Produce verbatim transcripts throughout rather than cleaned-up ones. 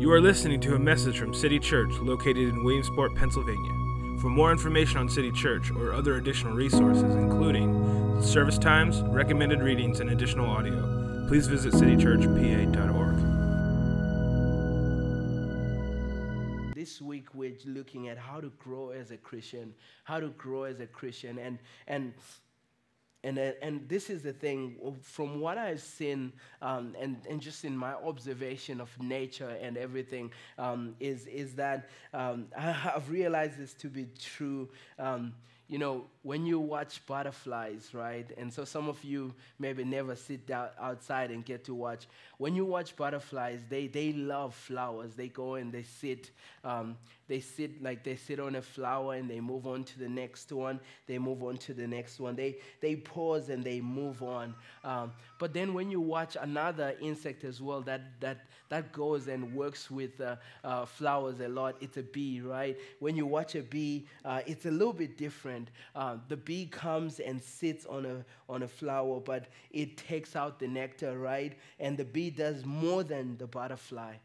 You are listening to a message from City Church located in Williamsport, Pennsylvania. For more information on City Church or other additional resources, including service times, recommended readings, and additional audio, please visit city church p a dot org. This week we're looking at how to grow as a Christian, how to grow as a Christian, and and and uh, and this is the thing. From what I've seen, um, and and just in my observation of nature and everything, um, is is that um, I've realized this to be true. Um, You know, when you watch butterflies, right? And so some of you maybe never sit down outside and get to watch. When you watch butterflies, they they love flowers. They go and they sit. Um, they sit like they sit on a flower and they move on to the next one. They move on to the next one. They they pause and they move on. Um, but then when you watch another insect as well that that that goes and works with uh, uh, flowers a lot, it's a bee, right? When you watch a bee, uh, it's a little bit different. Uh, the bee comes and sits on a on a flower, but it takes out the nectar, right? And the bee does more than the butterfly.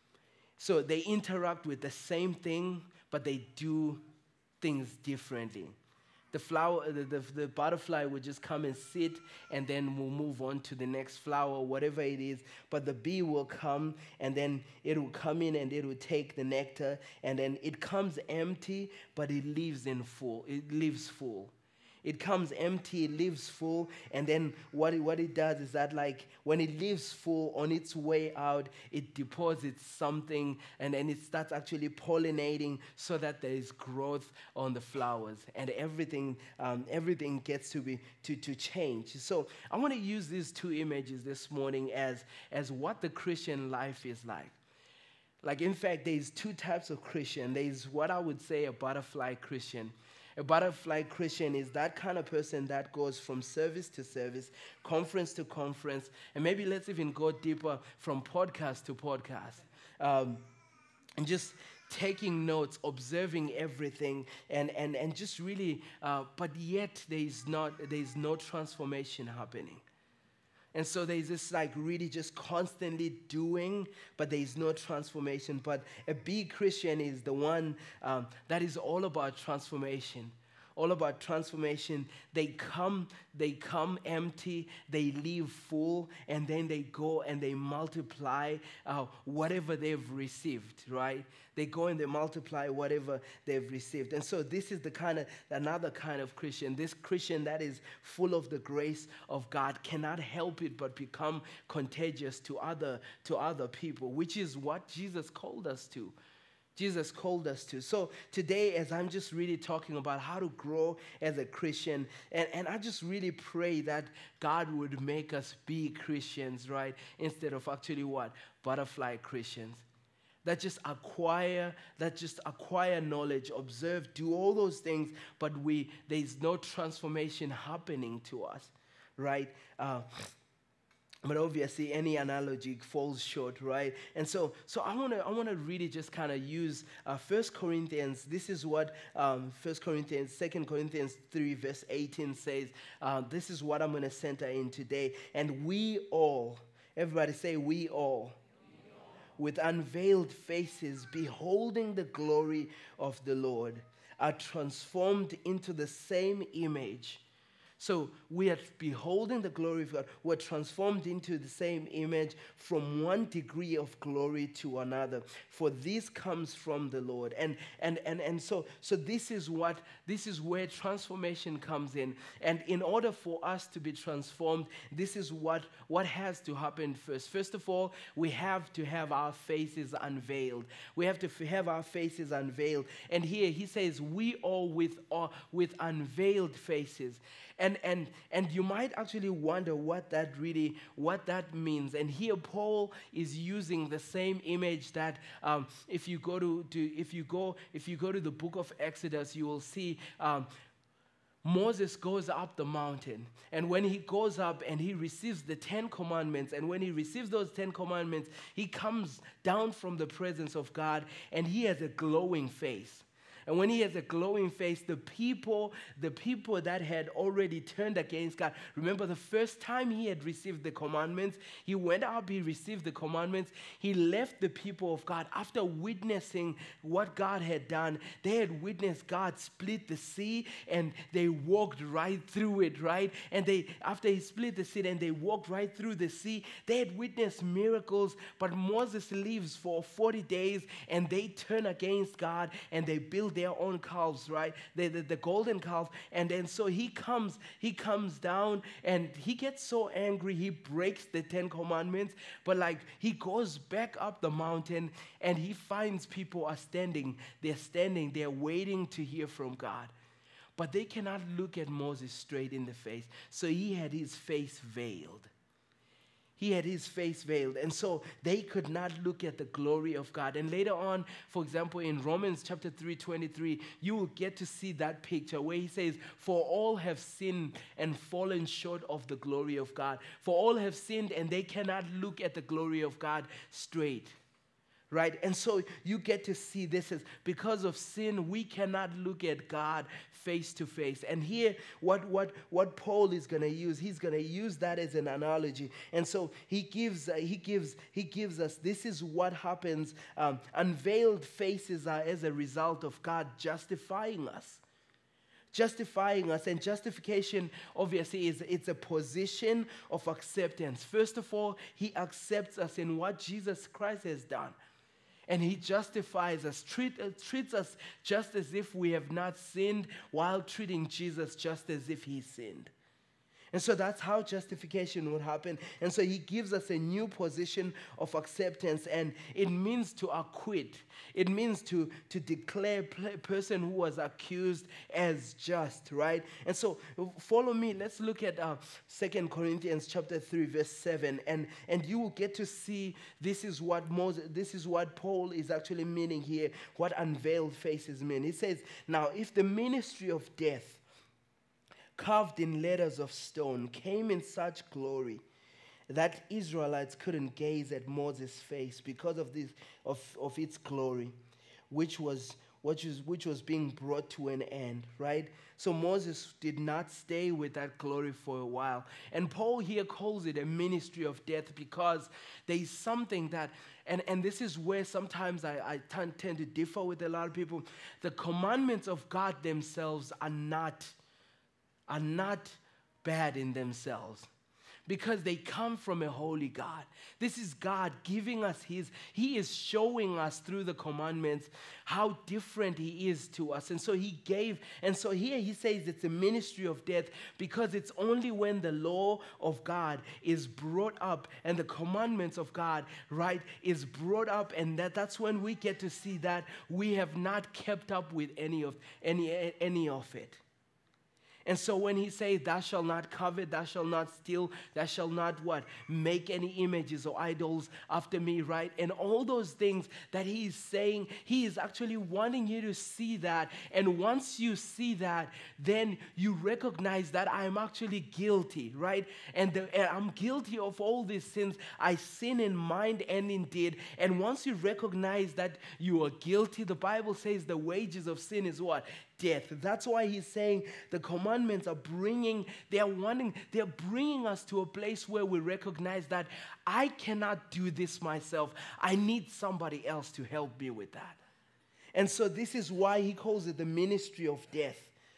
So they interact with the same thing, but they do things differently. The flower, the, the, the butterfly would just come and sit, and then we'll move on to the next flower, whatever it is. But the bee will come, and then it will come in, and it will take the nectar, and then it comes empty, but it leaves in full. It leaves full. It comes empty, it leaves full, and then what it, what it does is that, like, when it leaves full, on its way out, it deposits something, and then it starts actually pollinating so that there is growth on the flowers, and everything um, everything gets to be to, to change. So I want to use these two images this morning as, as what the Christian life is like. Like, in fact, there's two types of Christian. There's what I would say a butterfly Christian. A butterfly Christian is that kind of person that goes from service to service, conference to conference, and maybe let's even go deeper from podcast to podcast. Um, and just taking notes, observing everything, and, and, and just really, uh, but yet there is not there is no transformation happening. And so there's this like really just constantly doing, but there is no transformation. But a big Christian is the one um, that is all about transformation. All about transformation. They come, they come empty, they leave full, and then they go and they multiply uh, whatever they've received, right? They go and they multiply whatever they've received. And so this is the kind of, another kind of Christian. This Christian that is full of the grace of God cannot help it but become contagious to other, to other people, which is what Jesus called us to. Jesus called us to. So today, as I'm just really talking about how to grow as a Christian, and, and I just really pray that God would make us be Christians, right? Instead of actually what? Butterfly Christians. That just acquire, that just acquire knowledge, observe, do all those things, but we there's no transformation happening to us, right? Uh, But obviously, any analogy falls short, right? And so, so I want to, I want to really just kind of use uh, First Corinthians. This is what um, First Corinthians, Second Corinthians three, verse eighteen says. Uh, this is what I'm going to center in today. And we all, everybody say, we all, with unveiled faces, beholding the glory of the Lord, are transformed into the same image. So we are beholding the glory of God. We're transformed into the same image from one degree of glory to another. For this comes from the Lord. And and and and so so this is what this is where transformation comes in. And in order for us to be transformed, this is what what has to happen first. First of all, we have to have our faces unveiled. We have to f- have our faces unveiled. And here he says, we all with uh, with unveiled faces. And and and you might actually wonder what that really what that means. And here Paul is using the same image that um, if you go to, to if you go if you go to the book of Exodus, you will see um, Moses goes up the mountain, and when he goes up and he receives the Ten Commandments, and when he receives those Ten Commandments, he comes down from the presence of God, and he has a glowing face. And when he has a glowing face, the people, the people that had already turned against God, remember the first time he had received the commandments, he went up, he received the commandments, he left the people of God after witnessing what God had done. They had witnessed God split the sea and they walked right through it, right? And they, after he split the sea and they walked right through the sea, they had witnessed miracles, but Moses leaves for forty days and they turn against God and they build their own calves, right? The, the, the golden calf. And then so he comes, he comes down and he gets so angry, he breaks the Ten Commandments, but like he goes back up the mountain and he finds people are standing, they're standing, they're waiting to hear from God. But they cannot look at Moses straight in the face. So he had his face veiled. He had his face veiled. And so they could not look at the glory of God. And later on, for example, in Romans chapter three, twenty-three, you will get to see that picture where he says, for all have sinned and fallen short of the glory of God. For all have sinned and they cannot look at the glory of God straight. Right? And so you get to see this is because of sin, we cannot look at God face to face. And here, what, what, what Paul is going to use, he's going to use that as an analogy. And so he gives, uh, he gives, he gives us, this is what happens. Um, unveiled faces are as a result of God justifying us. Justifying us, and justification obviously is it's a position of acceptance. First of all, he accepts us in what Jesus Christ has done. And he justifies us, treat, uh, treats us just as if we have not sinned, while treating Jesus just as if he sinned. And so that's how justification would happen. And so he gives us a new position of acceptance, and it means to acquit. It means to, to declare a person who was accused as just, right? And so follow me. Let's look at uh, Second Corinthians chapter three, verse seven, and, and you will get to see this is what Moses, this is what Paul is actually meaning here, what unveiled faces mean. He says, now if the ministry of death, carved in letters of stone, came in such glory that Israelites couldn't gaze at Moses' face because of this of, of its glory, which was which was which was being brought to an end, right? So Moses did not stay with that glory for a while. And Paul here calls it a ministry of death because there is something that, and, and this is where sometimes I, I tend, tend to differ with a lot of people. The commandments of God themselves are not are not bad in themselves because they come from a holy God. This is God giving us his, he is showing us through the commandments how different he is to us. And so he gave, and so here he says it's a ministry of death because it's only when the law of God is brought up and the commandments of God, right, is brought up, and that, that's when we get to see that we have not kept up with any of any any of it. And so when he says, thou shalt not covet, thou shalt not steal, thou shalt not what? Make any images or idols after me, right? And all those things that he is saying, he is actually wanting you to see that. And once you see that, then you recognize that I'm actually guilty, right? And, the, and I'm guilty of all these sins. I sin in mind and in deed. And once you recognize that you are guilty, the Bible says the wages of sin is what? Death. That's why he's saying the commandments are bringing, they're wanting, they're bringing us to a place where we recognize that I cannot do this myself. I need somebody else to help me with that. And so this is why he calls it the ministry of death.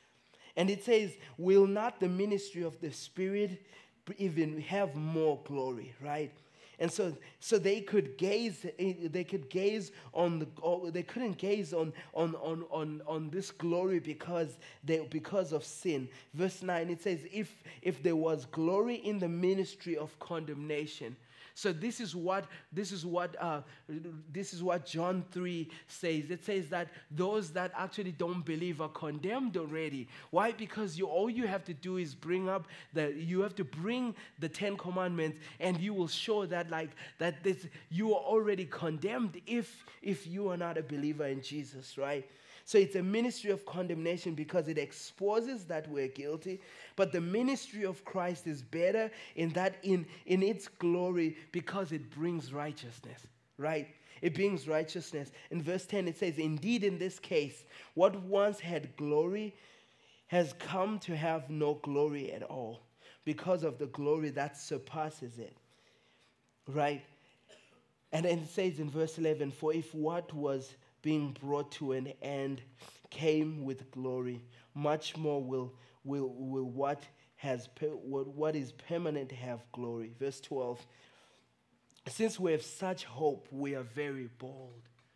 And it says, will not the ministry of the Spirit even have more glory, right? And so, so they could gaze. They could gaze on the. They couldn't gaze on on on on, on this glory because they because of sin. Verse nine. It says, if if there was glory in the ministry of condemnation. So this is what this is what uh, this is what John three says. It says that those that actually don't believe are condemned already. Why? Because you all you have to do is bring up the you have to bring the Ten Commandments, and you will show that like that this you are already condemned if if you are not a believer in Jesus, right? So it's a ministry of condemnation because it exposes that we're guilty. But the ministry of Christ is better in that in, in its glory because it brings righteousness, right? It brings righteousness. In verse ten, it says, indeed, in this case, what once had glory has come to have no glory at all because of the glory that surpasses it, right? And then it says in verse eleven, for if what was being brought to an end came with glory, much more will, will, will what, has, what, what is permanent have glory. Verse twelve, since we have such hope, we are very bold.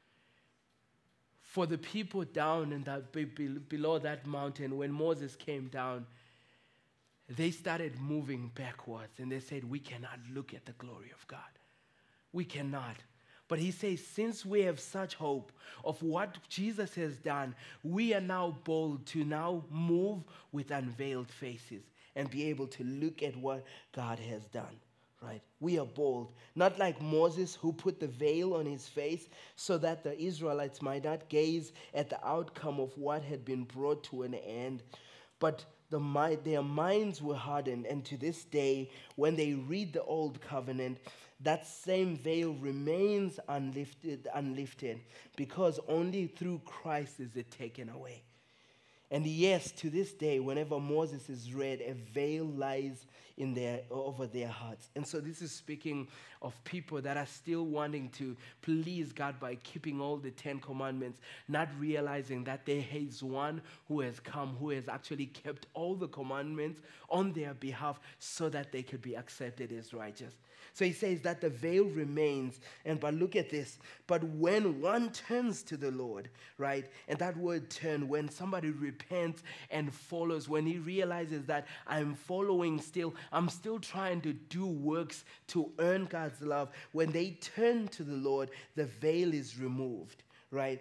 For the people down in that below that mountain, when Moses came down, they started moving backwards and they said, we cannot look at the glory of God. We cannot. But he says, since we have such hope of what Jesus has done, we are now bold to now move with unveiled faces and be able to look at what God has done. Right? We are bold, not like Moses who put the veil on his face so that the Israelites might not gaze at the outcome of what had been brought to an end. But the, their minds were hardened, and to this day, when they read the old covenant, that same veil remains unlifted, unlifted, because only through Christ is it taken away. And yes, to this day, whenever Moses is read, a veil lies in their over their hearts. And so this is speaking of people that are still wanting to please God by keeping all the Ten Commandments, not realizing that there is one who has come, who has actually kept all the commandments on their behalf so that they could be accepted as righteous. So he says that the veil remains, and but look at this, but when one turns to the Lord, right, and that word turn, when somebody repents and follows, when he realizes that I'm following still, I'm still trying to do works to earn God's love, when they turn to the Lord, the veil is removed, right?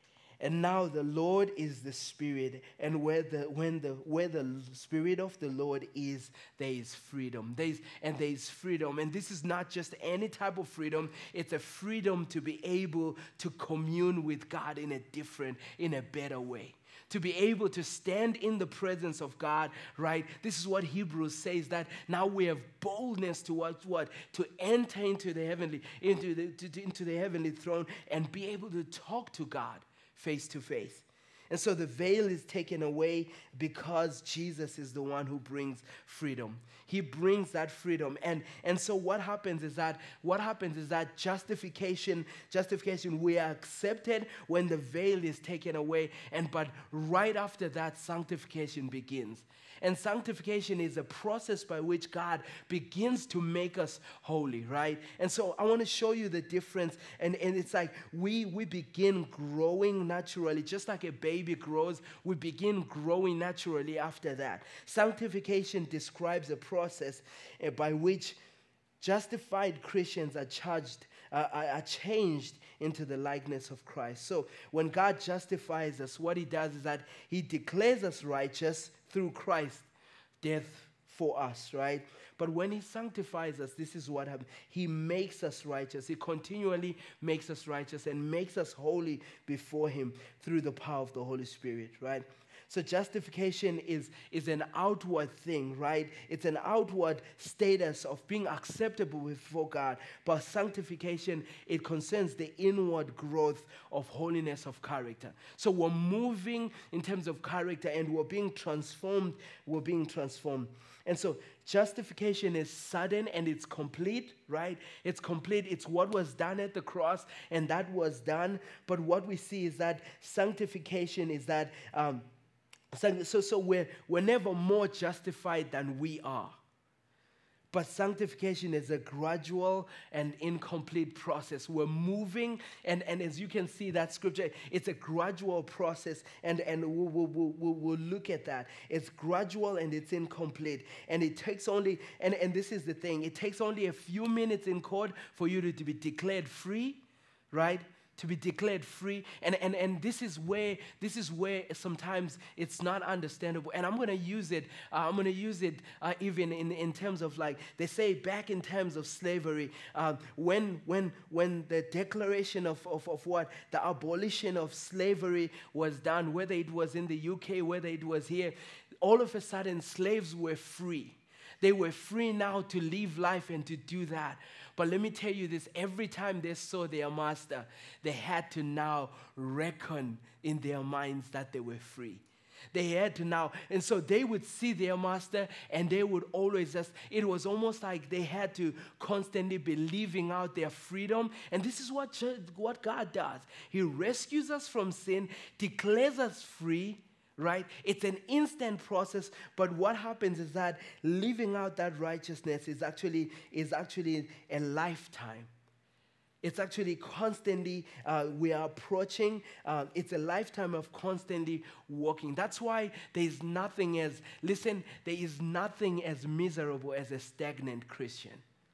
And now the Lord is the Spirit, and where the when the where the Spirit of the Lord is, there is freedom. There is, and there is freedom. And this is not just any type of freedom. It's a freedom to be able to commune with God in a different, in a better way. To be able to stand in the presence of God, right? This is what Hebrews says, that now we have boldness to what, what? To enter into the heavenly, into the, to, into the heavenly throne and be able to talk to God face to face. And so the veil is taken away because Jesus is the one who brings freedom. He brings that freedom. And, and so what happens is that, what happens is that justification, justification, we are accepted when the veil is taken away. And but right after that, sanctification begins. And sanctification is a process by which God begins to make us holy, right? And so I want to show you the difference. And, and it's like we, we begin growing naturally, just like a baby grows, we begin growing naturally after that. Sanctification describes a process uh, by which justified Christians are charged, uh, are changed into the likeness of Christ. So when God justifies us, what he does is that he declares us righteous through Christ's death for us, right? But when he sanctifies us, this is what happens. He makes us righteous. He continually makes us righteous and makes us holy before him through the power of the Holy Spirit, right? So justification is, is an outward thing, right? It's an outward status of being acceptable before God. But sanctification, it concerns the inward growth of holiness of character. So we're moving in terms of character and we're being transformed. We're being transformed. And so justification is sudden and it's complete, right? It's complete. It's what was done at the cross and that was done. But what we see is that sanctification is that... Um, So, so, so we're, we're never more justified than we are. But sanctification is a gradual and incomplete process. We're moving, and, and as you can see that scripture, it's a gradual process, and, and we'll, we'll, we'll, we'll look at that. It's gradual and it's incomplete. And it takes only, and, and this is the thing, it takes only a few minutes in court for you to, to be declared free, right? To be declared free. And, and, and this is where this is where sometimes it's not understandable. And I'm going to use it, uh, I'm going to use it uh, even in, in terms of like, they say back in terms of slavery, uh, when when when the declaration of, of, of what? The abolition of slavery was done, whether it was in the U K, whether it was here, all of a sudden slaves were free. They were free now to live life and to do that. But let me tell you this, every time they saw their master, they had to now reckon in their minds that they were free. They had to now, and so they would see their master and they would always just, it was almost like they had to constantly be living out their freedom. And this is what, what God does. He rescues us from sin, declares us free, right? It's an instant process, but what happens is that living out that righteousness is actually, is actually a lifetime. It's actually constantly, uh, we are approaching, uh, it's a lifetime of constantly walking. That's why there is nothing as, listen, there is nothing as miserable as a stagnant Christian.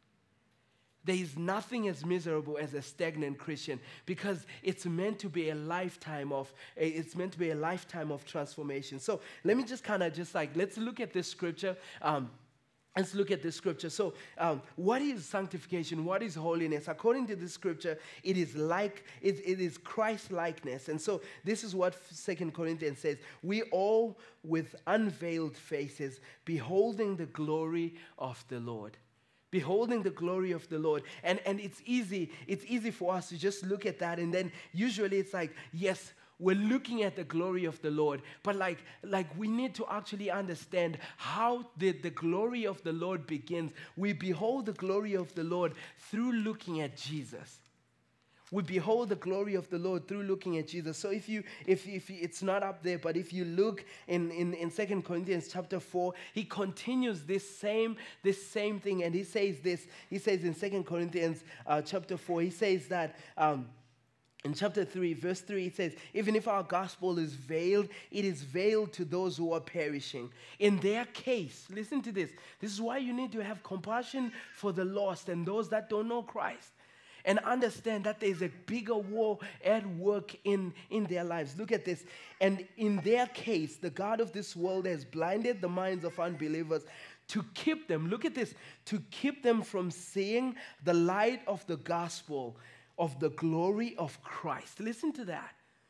There is nothing as miserable as a stagnant Christian, because it's meant to be a lifetime of, it's meant to be a lifetime of transformation. So let me just kind of just like, let's look at this scripture. Um, Let's look at this scripture. So, um, what is sanctification? What is holiness? According to this scripture, it is like it, it is Christ-likeness. And so, this is what Second Corinthians says: "We all, with unveiled faces, beholding the glory of the Lord." Beholding the glory of the Lord. And, and it's easy, it's easy for us to just look at that, and then usually it's like, yes, we're looking at the glory of the Lord, but like, like we need to actually understand how the, the glory of the Lord begins. We behold the glory of the Lord through looking at Jesus. We behold the glory of the Lord through looking at Jesus. So if you, if, if it's not up there, but if you look in, in, in Second Corinthians chapter four, he continues this same, this same thing, and he says this. He says in Second Corinthians uh, chapter four, he says that um, in chapter three, verse three, it says, "Even if our gospel is veiled, it is veiled to those who are perishing. In their case," listen to this, this is why you need to have compassion for the lost and those that don't know Christ, and understand that there's a bigger war at work in, in their lives. Look at this. "And in their case, the God of this world has blinded the minds of unbelievers to keep them," look at this, "to keep them from seeing the light of the gospel of the glory of Christ." Listen to that.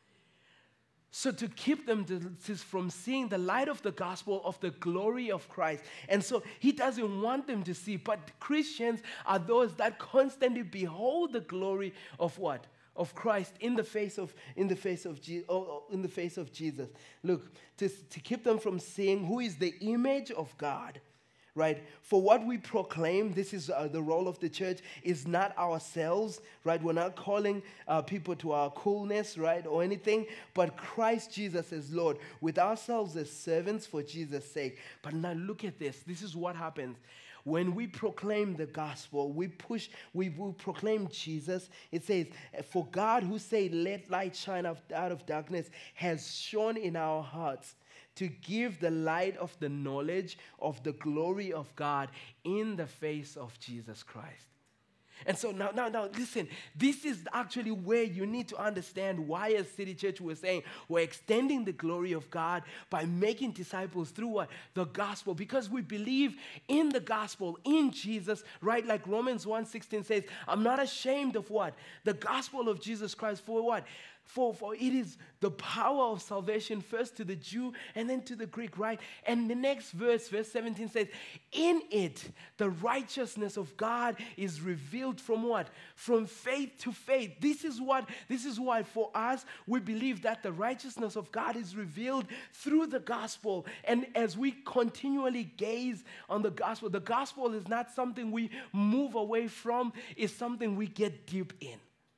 So to keep them to, to, from seeing the light of the gospel of the glory of Christ. And so he doesn't want them to see, but Christians are those that constantly behold the glory of what? Of Christ in the face of in the face of Je- oh, in the face of Jesus. Look, to, to keep them from seeing who is the image of God. Right? For what we proclaim, this is uh, the role of the church, is not ourselves, right? We're not calling uh, people to our coolness, right? Or anything, but Christ Jesus as Lord, with ourselves as servants for Jesus' sake. But now look at this. This is what happens. When we proclaim the gospel, we push, we, we proclaim Jesus. It says, "For God who said, 'Let light shine out of darkness,' has shone in our hearts, to give the light of the knowledge of the glory of God in the face of Jesus Christ." And so now, now, now, listen, this is actually where you need to understand why as City Church we're saying we're extending the glory of God by making disciples through what? The gospel. Because we believe in the gospel, in Jesus, right? Like Romans one sixteen says, "I'm not ashamed of what? The gospel of Jesus Christ." For what? For, for it is the power of salvation first to the Jew and then to the Greek, right? And the next verse, verse seventeen says, "In it, the righteousness of God is revealed from what? From faith to faith." This is what, this is why for us, we believe that the righteousness of God is revealed through the gospel. And as we continually gaze on the gospel, the gospel is not something we move away from, it's something we get deep in.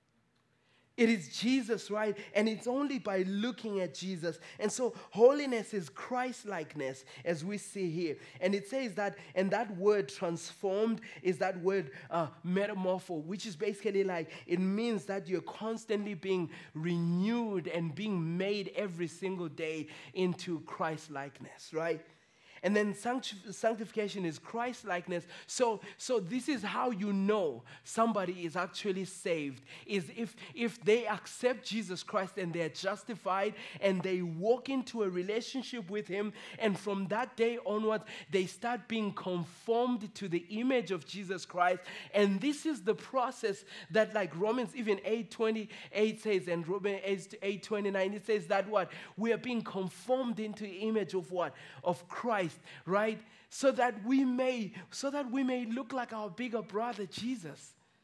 It is Jesus, right? And it's only by looking at Jesus. And so holiness is Christ-likeness, as we see here. And it says that, and that word transformed is that word uh, metamorpho, which is basically like, it means that you're constantly being renewed and being made every single day into Christ-likeness, right? And then sanctif- sanctification is Christ-likeness. So, so this is how you know somebody is actually saved, is if, if they accept Jesus Christ and they're justified and they walk into a relationship with him, and from that day onwards, they start being conformed to the image of Jesus Christ. And this is the process that, like Romans even eight twenty-eight says, and Romans eight twenty-nine, it says that what? We are being conformed into the image of what? Of Christ. Right? So that we may, so that we may look like our bigger brother, Jesus.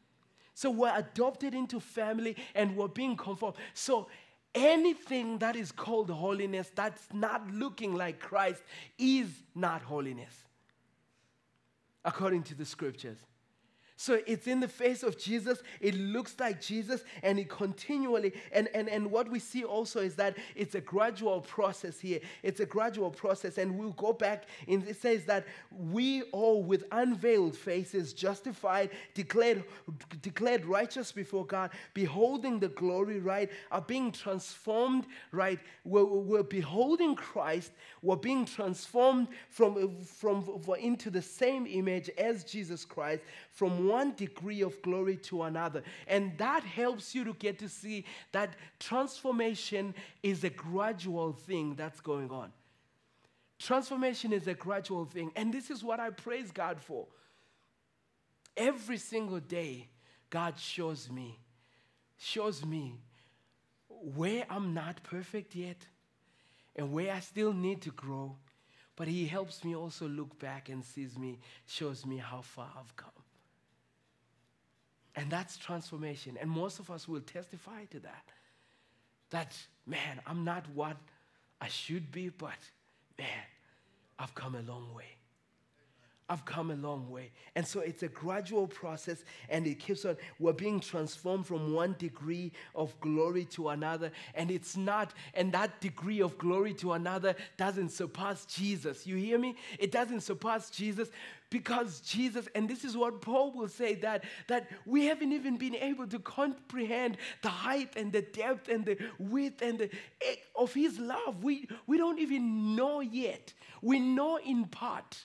So we're adopted into family and we're being conformed. So anything that is called holiness that's not looking like Christ is not holiness, according to the scriptures. So it's in the face of Jesus, it looks like Jesus, and it continually, and, and, and what we see also is that it's a gradual process here. It's a gradual process, and we'll go back, and it says that we all with unveiled faces, justified, declared, declared righteous before God, beholding the glory, right, are being transformed, right, we're, we're beholding Christ, we're being transformed from, from, from into the same image as Jesus Christ, from one degree of glory to another. And that helps you to get to see that transformation is a gradual thing that's going on. Transformation is a gradual thing. And this is what I praise God for. Every single day, God shows me, shows me where I'm not perfect yet and where I still need to grow. But He helps me also look back and sees me, shows me how far I've come. And that's transformation. And most of us will testify to that. That, man, I'm not what I should be, but, man, I've come a long way. I've come a long way. And so it's a gradual process, and it keeps on. We're being transformed from one degree of glory to another. And it's not, and that degree of glory to another doesn't surpass Jesus. You hear me? It doesn't surpass Jesus. Because Jesus, and this is what Paul will say, that, that we haven't even been able to comprehend the height and the depth and the width and the of His love. We, we don't even know yet. We know in part.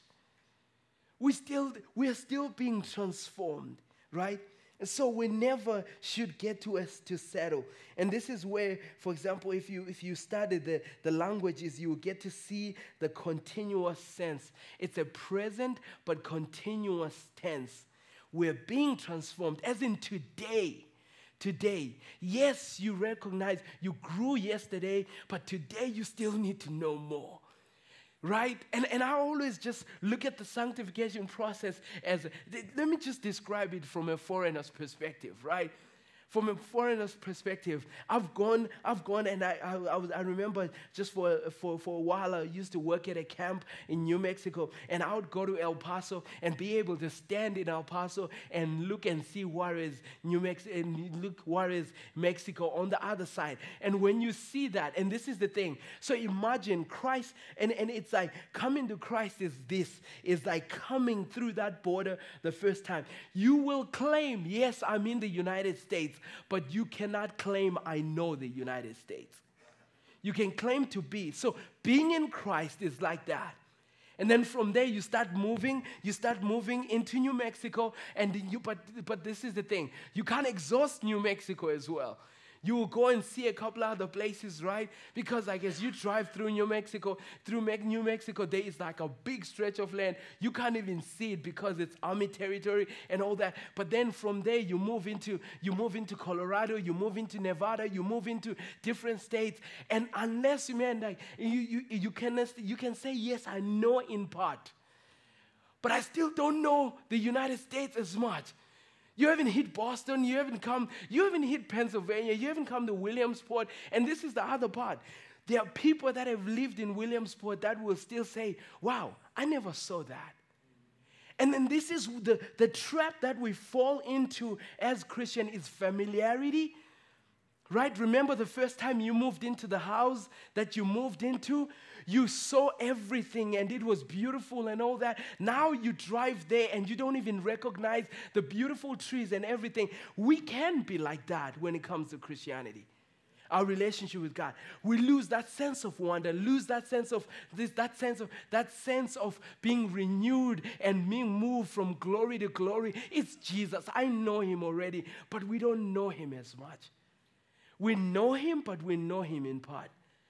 We still, we are still being transformed, right? And so we never should get to us to settle. And this is where, for example, if you if you study the, the languages, you will get to see the continuous sense. It's a present but continuous tense. We're being transformed, as in today. Today. Yes, you recognize you grew yesterday, but today you still need to know more. Right? And, and I always just look at the sanctification process as, let me just describe it from a foreigner's perspective, right? From a foreigner's perspective, I've gone, I've gone, and I, I, I, was, I remember just for, for, for a while, I used to work at a camp in New Mexico, and I would go to El Paso and be able to stand in El Paso and look and see Juarez, New Mexico, and look Juarez, Mexico on the other side. And when you see that, and this is the thing, so imagine Christ, and, and it's like coming to Christ is this, is like coming through that border the first time. You will claim, yes, I'm in the United States, but you cannot claim, I know the United States. You can claim to be. So being in Christ is like that. And then from there you start moving, you start moving into New Mexico, and you, but, but this is the thing, you can't exhaust New Mexico as well. You will go and see a couple other places, right? Because I guess you drive through New Mexico, through New Mexico, there is like a big stretch of land. You can't even see it because it's Army territory and all that. But then from there, you move into you move into Colorado, you move into Nevada, you move into different states. And unless you man, like you you you can you can say yes, I know in part, but I still don't know the United States as much. You haven't hit Boston, you haven't come, you haven't hit Pennsylvania, you haven't come to Williamsport, and this is the other part. There are people that have lived in Williamsport that will still say, wow, I never saw that. And then this is the, the trap that we fall into as Christian is familiarity, right? Remember the first time you moved into the house that you moved into? You saw everything and it was beautiful and all that. Now you drive there and you don't even recognize the beautiful trees and everything. We can be like that when it comes to Christianity. Our relationship with God. We lose that sense of wonder, lose that sense of this, that sense of that sense of being renewed and being moved from glory to glory. It's Jesus. I know Him already, but we don't know Him as much. We know Him, but we know Him in part.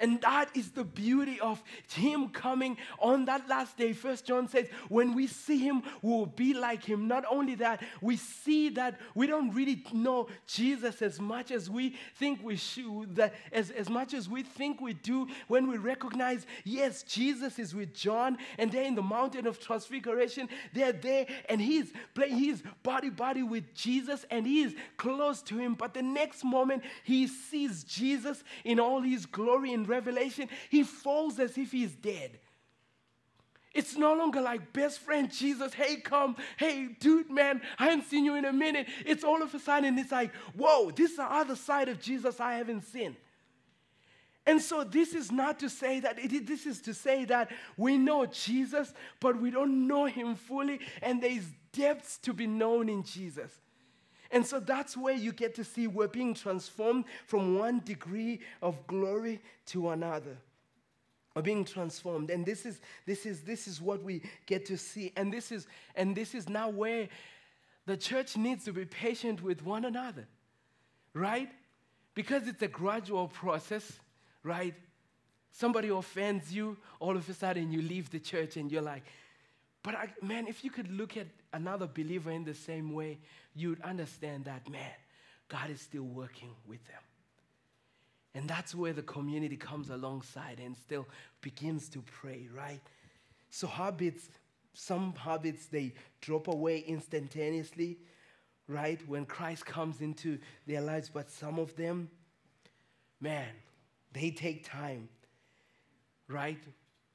And that is the beauty of him coming on that last day. First John says, when we see him, we will be like him. Not only that, we see that we don't really know Jesus as much as we think we should, that as, as much as we think we do when we recognize, yes, Jesus is with John, and they're in the mountain of transfiguration. They're there, and he's playing, he's body body with Jesus, and he is close to him. But the next moment, he sees Jesus in all his glory and revelation. He falls as if he's dead. It's no longer like best friend Jesus, hey, come, hey, dude, man, I haven't seen you in a minute. It's all of a sudden, it's like, whoa, this is the other side of Jesus I haven't seen. And so this is not to say that, it, this is to say that we know Jesus, but we don't know him fully, and there's depths to be known in Jesus. And so that's where you get to see we're being transformed from one degree of glory to another. We're being transformed. And this is this is this is what we get to see. And this is and this is now where the church needs to be patient with one another. Right? Because it's a gradual process, right? Somebody offends you, all of a sudden you leave the church and you're like, but I, man, if you could look at another believer in the same way, you'd understand that, man, God is still working with them. And that's where the community comes alongside and still begins to pray, right? So habits, some habits, they drop away instantaneously, right? When Christ comes into their lives, but some of them, man, they take time, right?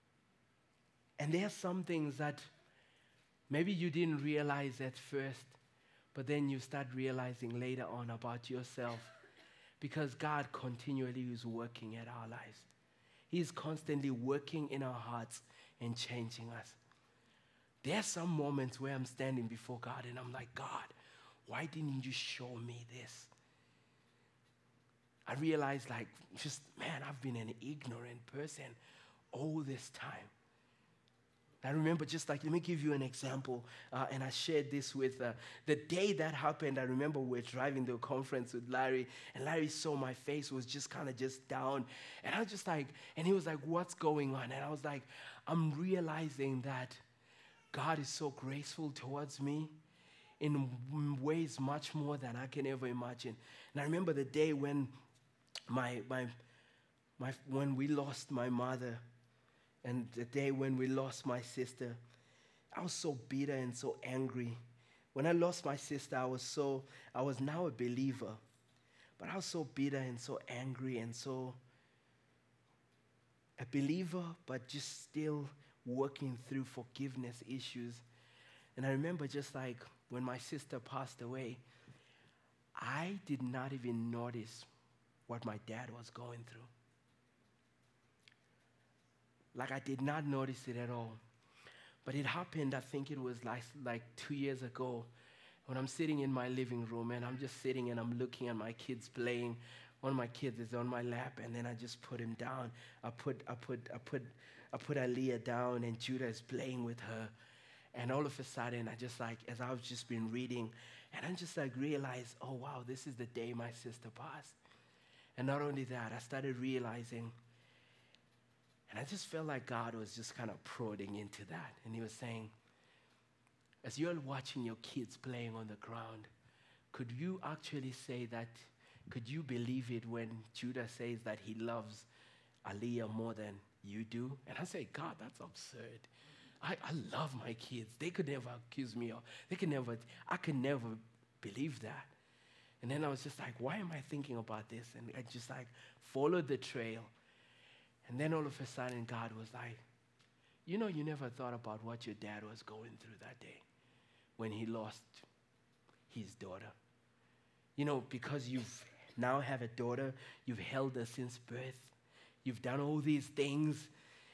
And there are some things that maybe you didn't realize at first, but then you start realizing later on about yourself, because God continually is working at our lives. He's constantly working in our hearts and changing us. There are some moments where I'm standing before God and I'm like, God, why didn't you show me this? I realized, like, just, man, I've been an ignorant person all this time. I remember, just like, let me give you an example, uh, and I shared this with, uh, the day that happened, I remember we were driving to a conference with Larry, and Larry saw my face was just kind of just down, and I was just like, and he was like, what's going on? And I was like, I'm realizing that God is so graceful towards me in ways much more than I can ever imagine. And I remember the day when my, my, my, when we lost my mother, and the day when we lost my sister, I was so bitter and so angry. When I lost my sister, I was so, I was now a believer. But I was so bitter and so angry and so a believer, but just still working through forgiveness issues. And I remember, just like when my sister passed away, I did not even notice what my dad was going through. Like, I did not notice it at all. But it happened, I think it was like, like two years ago, when I'm sitting in my living room, and I'm just sitting and I'm looking at my kids playing. One of my kids is on my lap, and then I just put him down. I put, I put, I put, I put Aliyah down, and Judah is playing with her. And all of a sudden, I just like, as I've just been reading, and I just like realized, oh wow, this is the day my sister passed. And not only that, I started realizing, and I just felt like God was just kind of prodding into that. And he was saying, as you're watching your kids playing on the ground, could you actually say that, could you believe it when Judah says that he loves Aliyah more than you do? And I say, God, that's absurd. I, I love my kids. They could never accuse me of, they could never, I could never believe that. And then I was just like, why am I thinking about this? And I just like followed the trail. And then all of a sudden, God was like, you know, you never thought about what your dad was going through that day when he lost his daughter. You know, because you've now have a daughter, you've held her since birth, you've done all these things.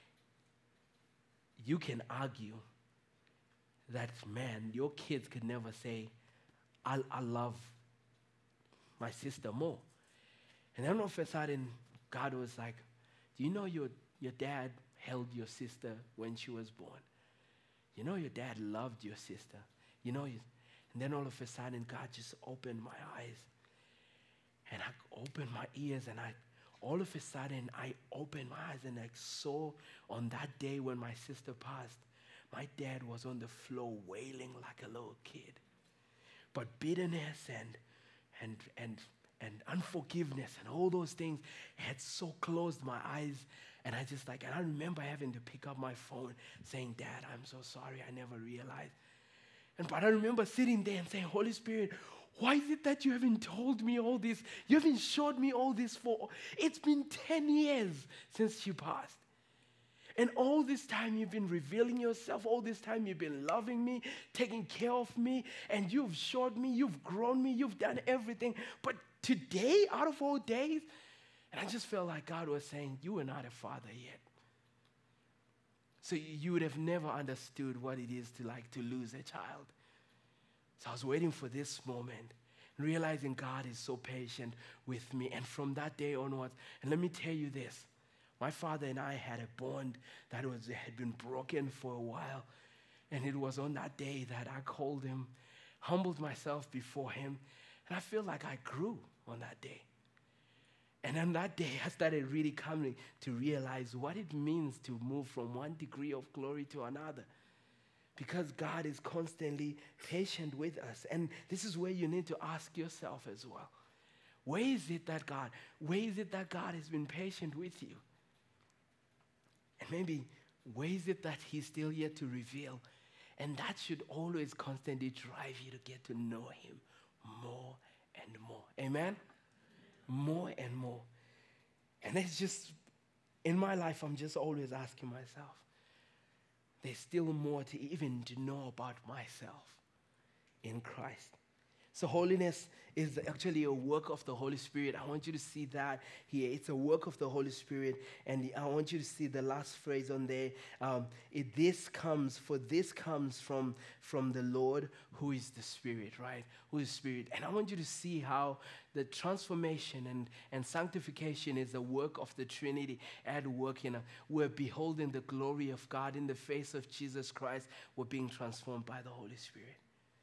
You can argue that, man, your kids could never say, I, I love my sister more. And then all of a sudden, God was like, do you know your, your dad held your sister when she was born? You know your dad loved your sister. You know, you, and then all of a sudden, God just opened my eyes. And I opened my ears, and I all of a sudden, I opened my eyes and I saw on that day when my sister passed, my dad was on the floor wailing like a little kid. But bitterness and and and and unforgiveness and all those things had so closed my eyes. And I just like, and I remember having to pick up my phone saying, Dad, I'm so sorry, I never realized. And but I remember sitting there and saying, Holy Spirit, why is it that you haven't told me all this? You haven't showed me all this for, it's been ten years since she passed. And all this time you've been revealing yourself, all this time you've been loving me, taking care of me, and you've showed me, you've grown me, you've done everything. But today, out of all days, and I just felt like God was saying, you are not a father yet. So you would have never understood what it is to like to lose a child. So I was waiting for this moment, realizing God is so patient with me. And from that day onwards, and let me tell you this, my father and I had a bond that was had been broken for a while. And it was on that day that I called him, humbled myself before him, and I feel like I grew on that day. And on that day, I started really coming to realize what it means to move from one degree of glory to another. Because God is constantly patient with us. And this is where you need to ask yourself as well. Where is it that God, where is it that God has been patient with you? And maybe, where is it that he's still yet to reveal? And that should always constantly drive you to get to know him more and more. Amen? More and more. And it's just, in my life, I'm just always asking myself, there's still more to even to know about myself in Christ. So holiness is actually a work of the Holy Spirit. I want you to see that here. It's a work of the Holy Spirit. And I want you to see the last phrase on there. Um, it, this comes, for this comes from, from the Lord who is the Spirit, right? Who is Spirit. And I want you to see how the transformation and, and sanctification is a work of the Trinity at work in us. We're beholding the glory of God in the face of Jesus Christ. We're being transformed by the Holy Spirit.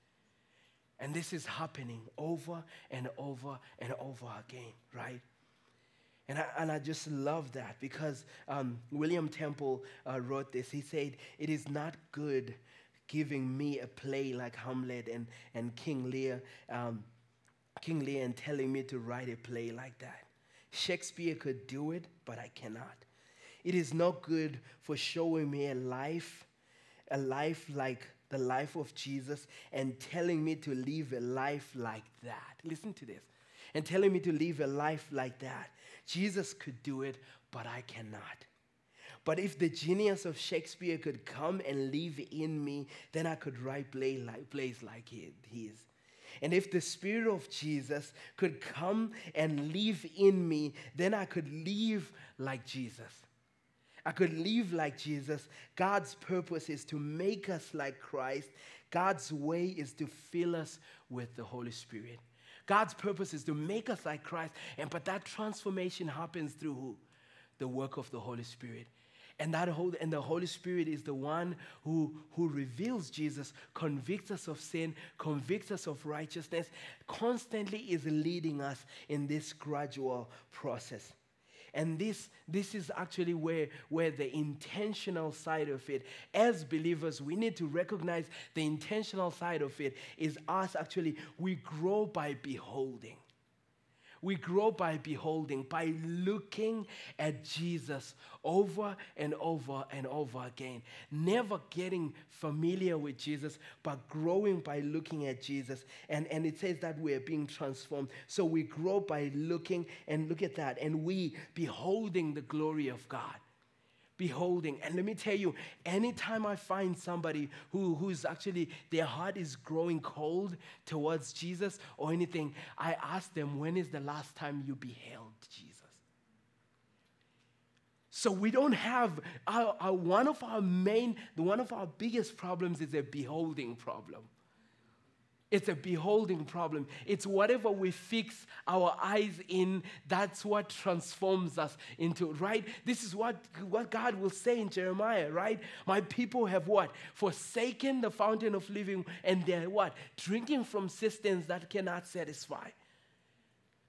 And this is happening over and over and over again, right? And I, and I just love that because um, William Temple uh, wrote this. He said, it is not good giving me a play like Hamlet and, and King Lear, um, King Lear and telling me to write a play like that. Shakespeare could do it, but I cannot. It is not good for showing me a life, a life like the life of Jesus and telling me to live a life like that. Listen to this. And telling me to live a life like that. Jesus could do it, but I cannot. But if the genius of Shakespeare could come and live in me, then I could write play like, plays like his. And if the Spirit of Jesus could come and live in me, then I could live like Jesus. I could live like Jesus. God's purpose is to make us like Christ. God's way is to fill us with the Holy Spirit. God's purpose is to make us like Christ. And but that transformation happens through who? The work of the Holy Spirit. And that whole, and the Holy Spirit is the one who, who reveals Jesus, convicts us of sin, convicts us of righteousness, constantly is leading us in this gradual process. And this, this is actually where, where the intentional side of it, as believers, we need to recognize the intentional side of it is us actually, we grow by beholding. We grow by beholding, by looking at Jesus over and over and over again. Never getting familiar with Jesus, but growing by looking at Jesus. And, and it says that we're being transformed. So we grow by looking, and look at that, and we beholding the glory of God. Beholding. And let me tell you, anytime I find somebody who, who's actually, their heart is growing cold towards Jesus or anything, I ask them, when is the last time you beheld Jesus? So we don't have, our, our, one of our main, one of our biggest problems is a beholding problem. It's a beholding problem. It's whatever we fix our eyes in, that's what transforms us into, right? This is what, what God will say in Jeremiah, right? My people have what? Forsaken the fountain of living, and they're what? Drinking from cisterns that cannot satisfy.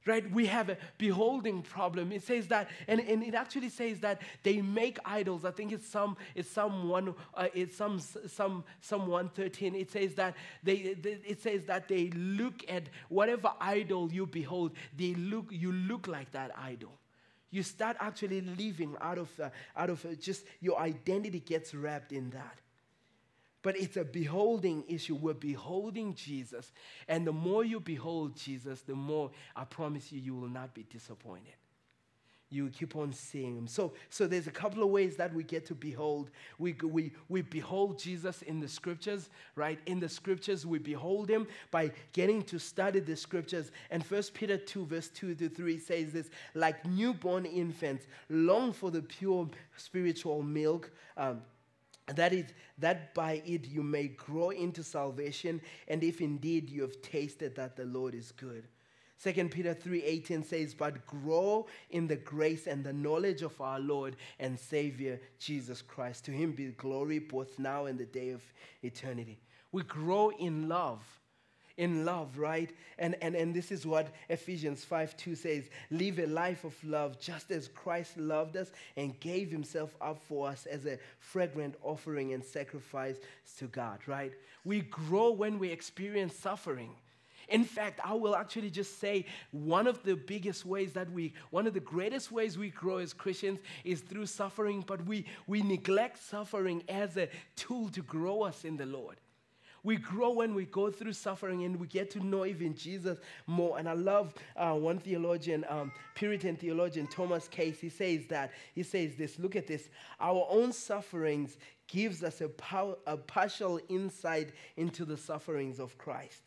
Right? We have a beholding problem. It says that, and, and it actually says that they make idols. I think it's some, it's some one, uh, it's some, some, some one thirteen. It says that they, they, it says that they look at whatever idol you behold. They look, you look like that idol. You start actually living out of, uh, out of uh, just your identity gets wrapped in that. But it's a beholding issue. We're beholding Jesus. And the more you behold Jesus, the more, I promise you, you will not be disappointed. You will keep on seeing him. So, so there's a couple of ways that we get to behold. We, we, we behold Jesus in the scriptures, right? In the scriptures, we behold him by getting to study the scriptures. And First Peter two, verse two to three says this, like newborn infants, long for the pure spiritual milk, um, That is, that by it you may grow into salvation, and if indeed you have tasted that the Lord is good. Second Peter three eighteen says, but grow in the grace and the knowledge of our Lord and Savior, Jesus Christ. To him be glory both now and the day of eternity. We grow in love. In love, right? And, and, and this is what Ephesians five two says. Live a life of love just as Christ loved us and gave himself up for us as a fragrant offering and sacrifice to God, right? We grow when we experience suffering. In fact, I will actually just say one of the biggest ways that we, one of the greatest ways we grow as Christians is through suffering, but we, we neglect suffering as a tool to grow us in the Lord. We grow when we go through suffering and we get to know even Jesus more. And I love uh, one theologian, um, Puritan theologian, Thomas Case. He says that, he says this, look at this. Our own sufferings gives us a, pow- a partial insight into the sufferings of Christ.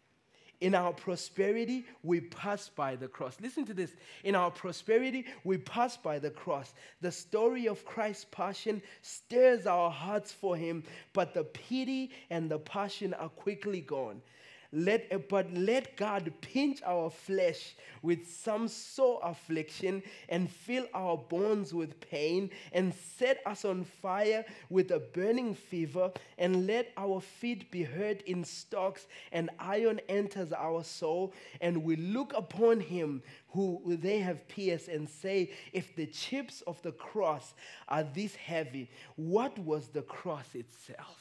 In our prosperity, we pass by the cross. Listen to this. In our prosperity, we pass by the cross. The story of Christ's passion stirs our hearts for him, but the pity and the passion are quickly gone. Let, but let God pinch our flesh with some sore affliction and fill our bones with pain and set us on fire with a burning fever and let our feet be hurt in stocks and iron enters our soul and we look upon him who they have pierced and say, if the chips of the cross are this heavy, what was the cross itself?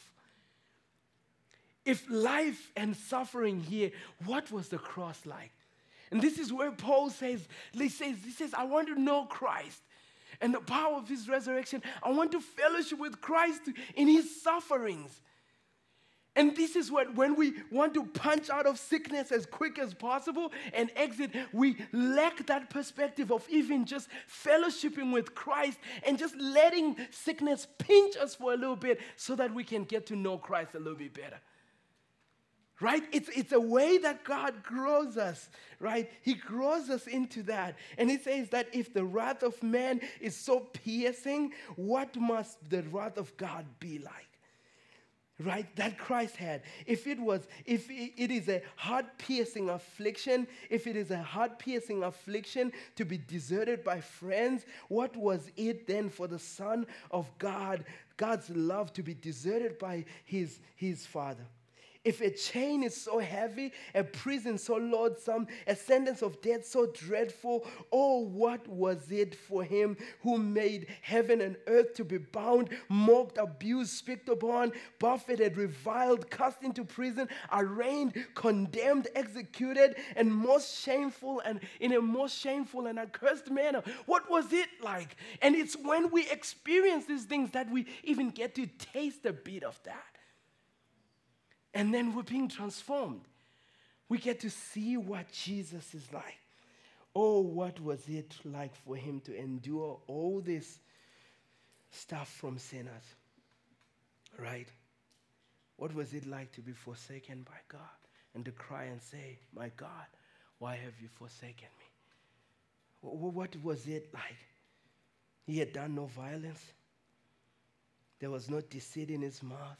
If life and suffering here, what was the cross like? And this is where Paul says, he says, he says, I want to know Christ and the power of his resurrection. I want to fellowship with Christ in his sufferings. And this is what, when we want to punch out of sickness as quick as possible and exit, we lack that perspective of even just fellowshipping with Christ and just letting sickness pinch us for a little bit so that we can get to know Christ a little bit better. Right? It's, it's a way that God grows us, right? He grows us into that. And he says that if the wrath of man is so piercing, what must the wrath of God be like? Right? That Christ had. If it was, if it is a heart-piercing affliction, if it is a heart-piercing affliction to be deserted by friends, what was it then for the Son of God, God's love, to be deserted by his, his Father? If a chain is so heavy, a prison so loathsome, a sentence of death so dreadful, oh, what was it for him who made heaven and earth to be bound, mocked, abused, spit upon, buffeted, reviled, cast into prison, arraigned, condemned, executed, and most shameful and in a most shameful and accursed manner? What was it like? And it's when we experience these things that we even get to taste a bit of that. And then we're being transformed. We get to see what Jesus is like. Oh, what was it like for him to endure all this stuff from sinners? Right? What was it like to be forsaken by God and to cry and say, my God, why have you forsaken me? What was it like? He had done no violence. There was no deceit in his mouth.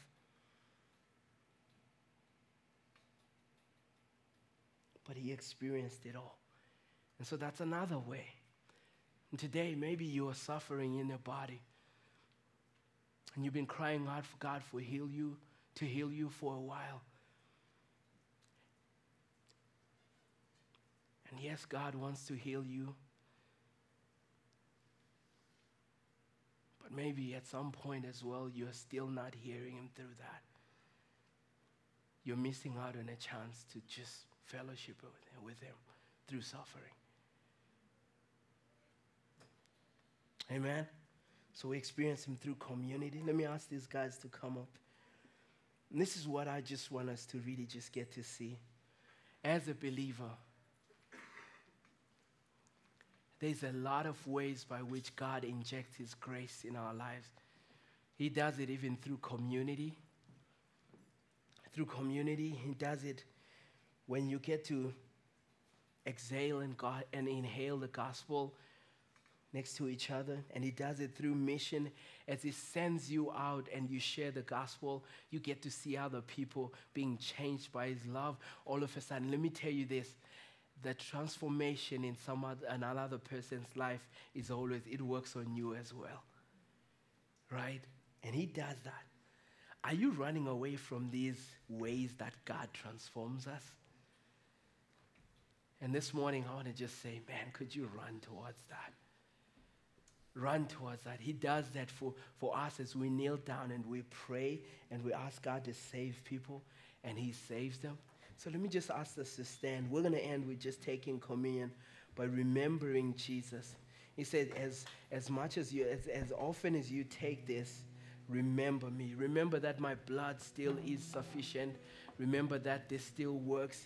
But he experienced it all. And so that's another way. And today, maybe you are suffering in your body. And you've been crying out for God for heal you, to heal you for a while. And yes, God wants to heal you. But maybe at some point as well, you're still not hearing him through that. You're missing out on a chance to just fellowship with him through suffering. Amen? So we experience him through community. Let me ask these guys to come up. And this is what I just want us to really just get to see. As a believer, there's a lot of ways by which God injects his grace in our lives. He does it even through community. Through community, he does it when you get to exhale and, God, and inhale the gospel next to each other. And he does it through mission. As he sends you out and you share the gospel, you get to see other people being changed by his love. All of a sudden, let me tell you this. The transformation in some other, another person's life is always, it works on you as well. Right? And he does that. Are you running away from these ways that God transforms us? And this morning, I want to just say, man, could you run towards that? Run towards that. He does that for, for us as we kneel down and we pray and we ask God to save people, and he saves them. So let me just ask us to stand. We're going to end with just taking communion by remembering Jesus. He said, as, as much as you, as, as often as you take this, remember me. Remember that my blood still is sufficient. Remember that this still works.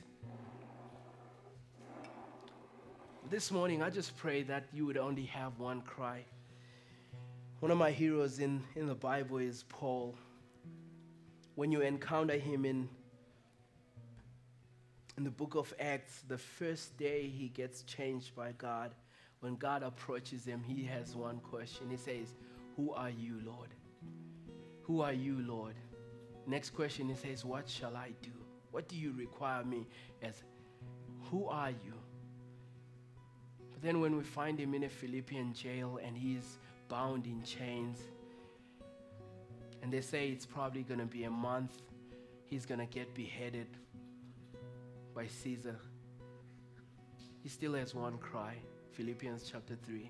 This morning, I just pray that you would only have one cry. One of my heroes in, in the Bible is Paul. When you encounter him in, in the book of Acts, the first day he gets changed by God, when God approaches him, he has one question. He says, "Who are you, Lord? Who are you, Lord?" Next question, he says, "What shall I do? What do you require me as? Who are you?" But then when we find him in a Philippian jail and he's bound in chains, and they say it's probably going to be a month, he's going to get beheaded by Caesar. He still has one cry, Philippians chapter three.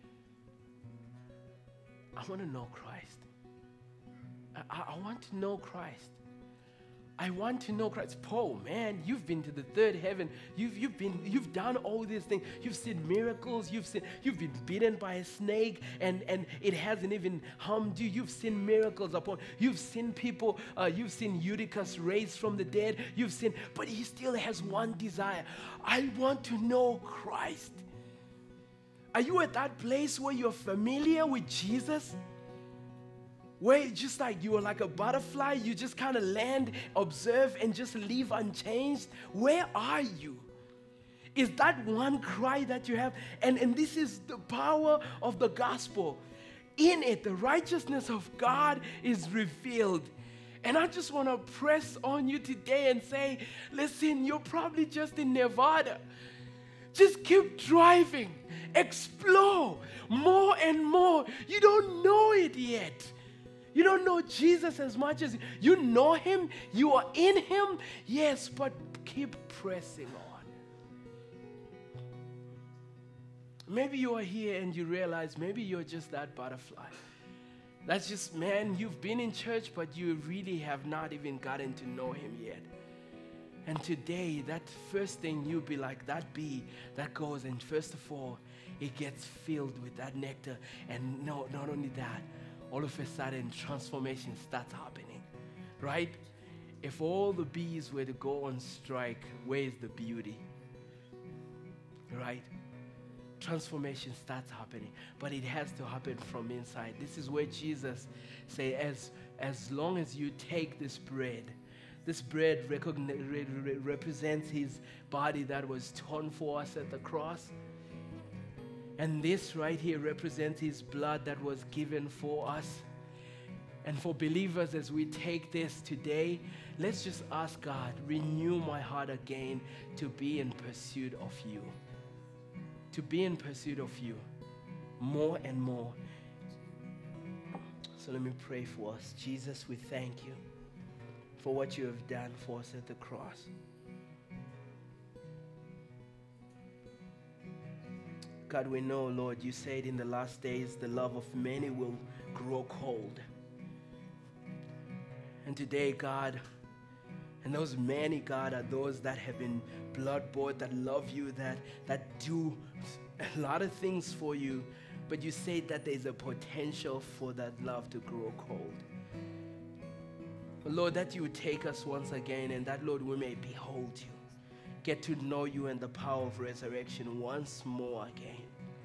I want to know Christ. I, I want to know Christ. I want to know Christ. Paul, man, you've been to the third heaven. You've, you've, been, you've done all these things. You've seen miracles. You've, seen, you've been bitten by a snake and, and it hasn't even harmed you. You've seen miracles upon. You've seen people. Uh, you've seen Eutychus raised from the dead. You've seen, but he still has one desire. I want to know Christ. Are you at that place where you're familiar with Jesus? Where it's just like you are like a butterfly, you just kind of land, observe, and just leave unchanged? Where are you? Is that one cry that you have? And, and this is the power of the gospel. In it, the righteousness of God is revealed. And I just want to press on you today and say, listen, you're probably just in Nevada. Just keep driving. Explore more and more. You don't know it yet. You don't know Jesus as much as you know him. You are in him. Yes, but keep pressing on. Maybe you are here and you realize maybe you're just that butterfly. That's just, man, you've been in church, but you really have not even gotten to know him yet. And today, that first thing you'll be like that bee that goes and first of all, it gets filled with that nectar. And no, not only that, all of a sudden transformation starts happening, right? If all the bees were to go on strike, where is the beauty, right? Transformation starts happening, but it has to happen from inside. This is where Jesus say, as, as long as you take this bread, this bread recogni- re- re- represents his body that was torn for us at the cross. And this right here represents his blood that was given for us. And for believers, as we take this today, let's just ask God, renew my heart again to be in pursuit of you. To be in pursuit of you more and more. So let me pray for us. Jesus, we thank you for what you have done for us at the cross. God, we know, Lord, you said in the last days the love of many will grow cold. And today, God, and those many, God, are those that have been blood-bought, that love you, that, that do a lot of things for you, but you say that there's a potential for that love to grow cold. Lord, that you would take us once again, and that, Lord, we may behold you, get to know you and the power of resurrection once more again.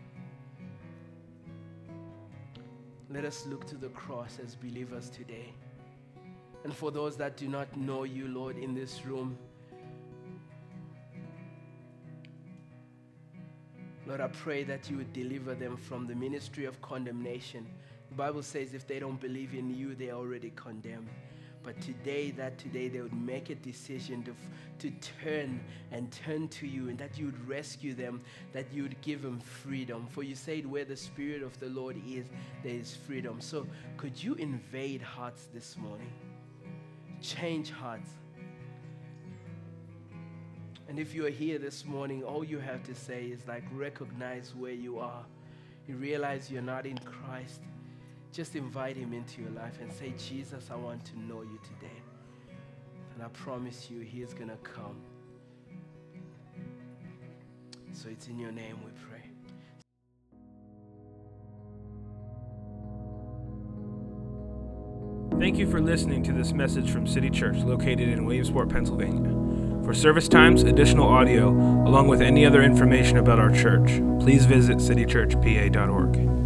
Let us look to the cross as believers today. And for those that do not know you, Lord, in this room, Lord, I pray that you would deliver them from the ministry of condemnation. The Bible says if they don't believe in you, they are already condemned. But today, that today they would make a decision to, to turn and turn to you, and that you would rescue them, that you would give them freedom. For you said where the Spirit of the Lord is, there is freedom. So could you invade hearts this morning? Change hearts. And if you are here this morning, all you have to say is like recognize where you are. You realize you're not in Christ. Just invite him into your life and say, Jesus, I want to know you today. And I promise you, he is going to come. So it's in your name we pray. Thank you for listening to this message from City Church, located in Williamsport, Pennsylvania. For service times, additional audio, along with any other information about our church, please visit city church p a dot org.